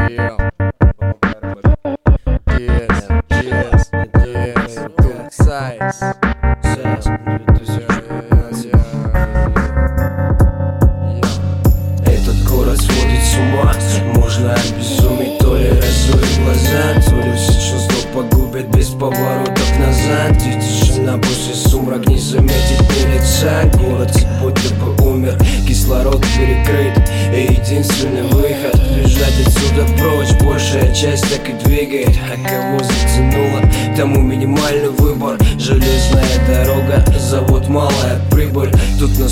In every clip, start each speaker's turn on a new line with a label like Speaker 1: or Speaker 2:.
Speaker 1: Этот город сводит с ума. Можно обезуметь, то ли разует глаза, то ли все чувства погубят без поворотов назад. И тишина после сумрак не заметит ни лица. Город будто бы умер, кислород перекрыт, и единственный выход — бежать отсюда прочь. Большая часть так и двигает, а кого затянуло, тому минимальный выбор. Железная дорога, завод, малая прибыль. Тут на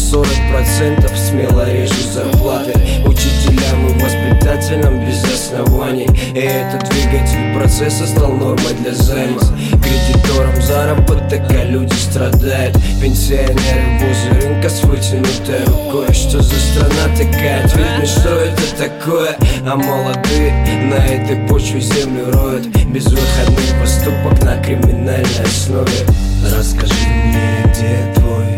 Speaker 1: 40% смело режут зарплаты учителям и воспитателям без оснований. И этот двигатель процесса стал нормой для займа. Кредиторам заработок, а люди страдают. Пенсионеры возле рынка с вытянутой рукой. Что за страна такая? Ответь мне, что это такое? А молодые на этой почве землю роют. Безвыходный поступок на криминальной основе. Расскажи мне, где твой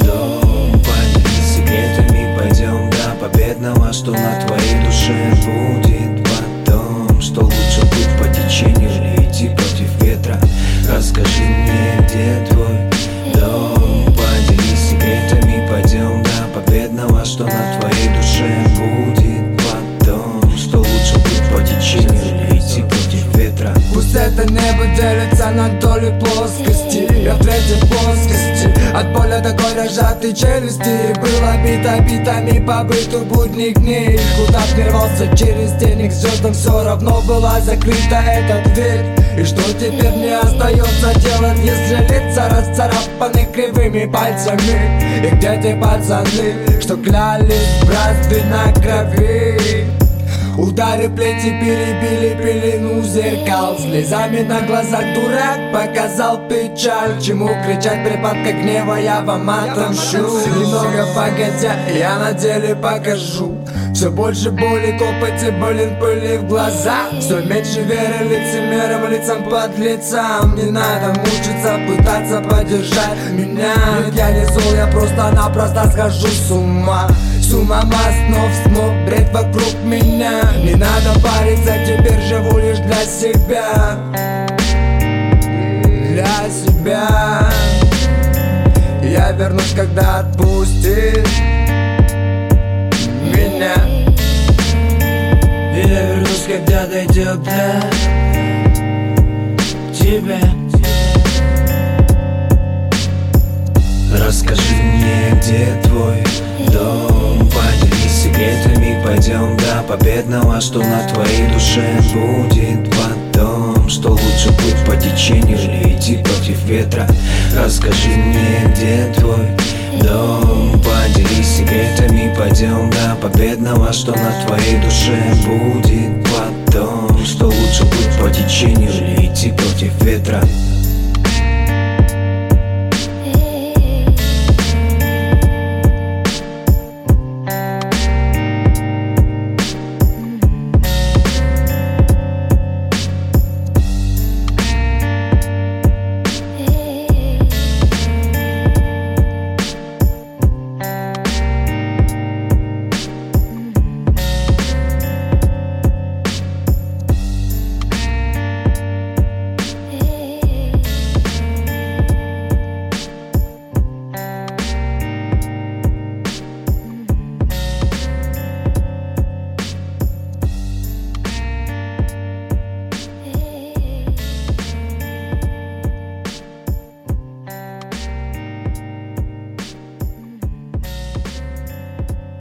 Speaker 1: дом? Поделись секретами, пойдем до победного. Что на твоей душе будет потом? Что лучше быть по течению или идти против ветра? Расскажи мне, где твой дом? Поделись секретами, пойдем до победного. Что на твоей душе будет потом? Что лучше быть по течению или идти против ветра?
Speaker 2: Пусть это небо делится на доли плоскости, я в третьей плоскости. От поля до горя сжатые челюсти. Было бито битами по быту будних дней. Куда б не рвался через тени к звездам, все равно была закрыта эта дверь. И что теперь мне остается делать, если лица расцарапаны кривыми пальцами? И где те пацаны, что клялись братстве на крови? Удары плети перебили пелену зеркал. Слезами на глазах дурак показал печаль. Чему кричать в припадках гнева, я вам отомщу. Немного погодя, я на деле покажу. Все больше боли, копоти, блин, пыли в глазах. Все меньше веры лицемерам, лицам под лицам. Не надо мучиться, пытаться поддержать меня. Ведь я не зол, я просто-напросто схожу с ума. Сумма снов, смог, бред вокруг меня. Не надо париться, теперь живу лишь для себя. Для себя. Я вернусь, когда отпустит меня.
Speaker 1: Я вернусь, когда дойдет до тебя. Расскажи мне, где твой дом? Поделись секретами, пойдем до победного. Что на твоей душе будет потом? Что лучше быть по течению или идти против ветра? Расскажи мне, где твой дом? Поделись секретами, пойдем до победного. Что на твоей душе будет потом? Что лучше быть по течению или идти против ветра?